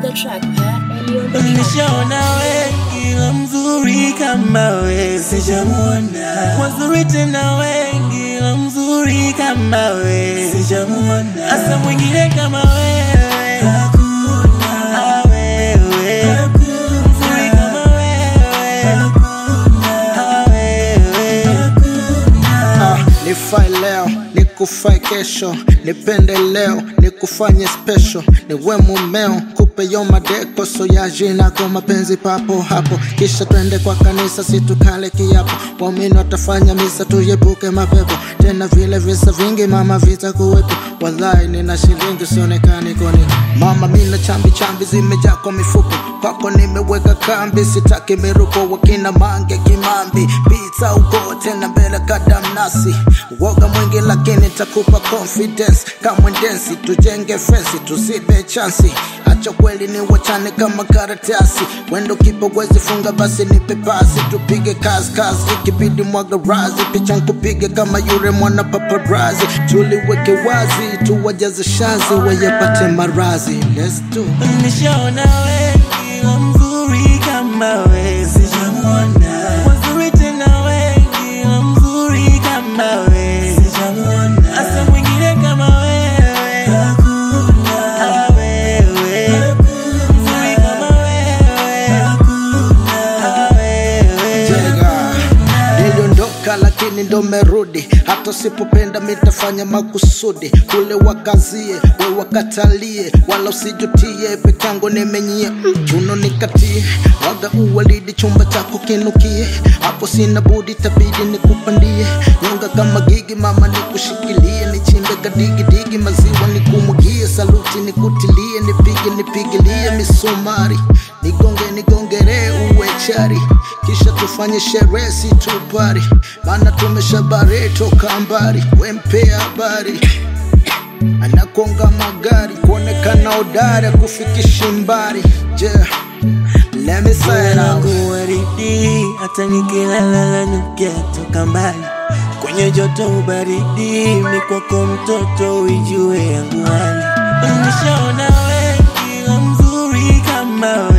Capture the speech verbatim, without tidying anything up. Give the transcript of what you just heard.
the track, huh? Ellie on the track. Nishaona wengi wa mzuri kama wewe sijamuona. Wazuri tena wengi wa mzuri kama wewe sijamuona. Asa mwingine kama wewe hakuna. Wewe mzuri kama wewe hakuna. Wewe Ah, nifai leo, nikufai kesho, nipende leo, nikufanye special, niwe mumeo, kupe yo madeko, so ya jina kwa mapenzi papo hapo, kisha twende kwa kanisa situkale kiapo, waumini watafanya misa tuyepuke mapepo, tena vile visa vingi mama vita kuwepo, wallahi nina shilingi sionekani koni, mama mina chambi chambi zimejaa kwa mifuko, kwako nimeweka kambi, sitaki miruko wakina mange kimambi, pizza uko tena mbele kadam nasi, woga mwingi lakini takupa confidence, kama ndensi tujenge fensi tusipe chansi, acha kweli ni wachane kama karatasi, wendo kipo wezi funga basi nipe pasi, tupige kazi kazi ikibidi mwaga razi, picha nkupige kama yure mwana paparazzi, tuliweke wazi tuwajaze shazi wayapate marazi, let's do. Nishaona wengi wa mzuri kama wewe sijamuona. Wazuri tena wengi wa mzuri kama wewe sijamuona. Asa mwingine kama wewe hakuna. Wewe mzuri kama wewe hakuna. Wewe Jega, niliondoka lakini ndo merudi, hata usipopenda mitafanya makusudi, kule wakazie, we wakatalie, wala usijutie, pekango nimenyie, chuno nikatie, waga uwalidi chumba chako kinukie, hapo sina budi tabidi nikupandie, nyonga kama gigi mama nikushikilie, nichimbe kadigi digi maziwa nikumugie, saluti nikutilie, nipige nipigilie misumari, nigonge nigongere uwe chari, kisha tufanye sherehe si tupari, maana tumeshabare toka mbari, wempe habari anakonga magari, kuonekana udari kufikisha mbari, yeah. Let me say it out. waridi hata nikilala nukia toka mbali, kwenye joto ubaridi ni kwako mtoto ujue yangu hali. Nishaona wengi wa mzuri kama wewe